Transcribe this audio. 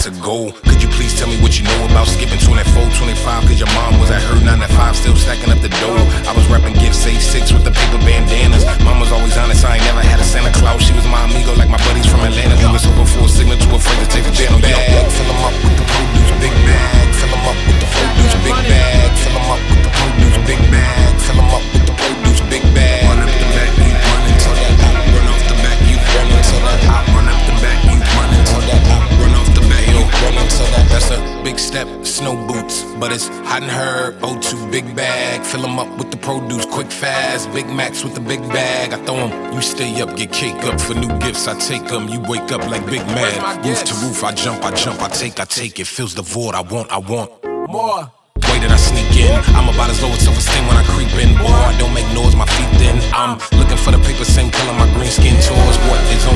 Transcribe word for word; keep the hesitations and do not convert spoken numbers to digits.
to go. Could you please tell me what you know about skipping twenty-four, twenty-five? Cause your mom was at her nine to five, still stacking up the dough. I was rapping gifts, A six with the paper bandanas. Mom was always honest, I ain't never had a Santa Claus. She was my amigo like my buddies from Atlanta. We was hoping for a signal to afraid to take the channel. Bag, fill them up with the produce, big bag. Fill them up with the produce, big bag. Fill them up with the produce, big bag. Fill them up with the produce, big bag. Run up the back, you run until that hot. Run off the back, you run until that hot. Run up the back, you run until that hot. Run off the back, you run until that. That's a big step, snow boots, but it's hot in her. O two big bag, fill them up with the produce, quick fast. Big Macs with the big bag, I throw them. You stay up, get cake up for new gifts. I take them, you wake up like Big Mad. Roof to roof, I jump, I jump, I take, I take. It fills the void. I want, I want more. Way that I sneak in, I'm about as low as self-esteem when I creep in. Boy, I don't make noise, my feet thin. I'm looking for the paper, same color my green skin tours. What is on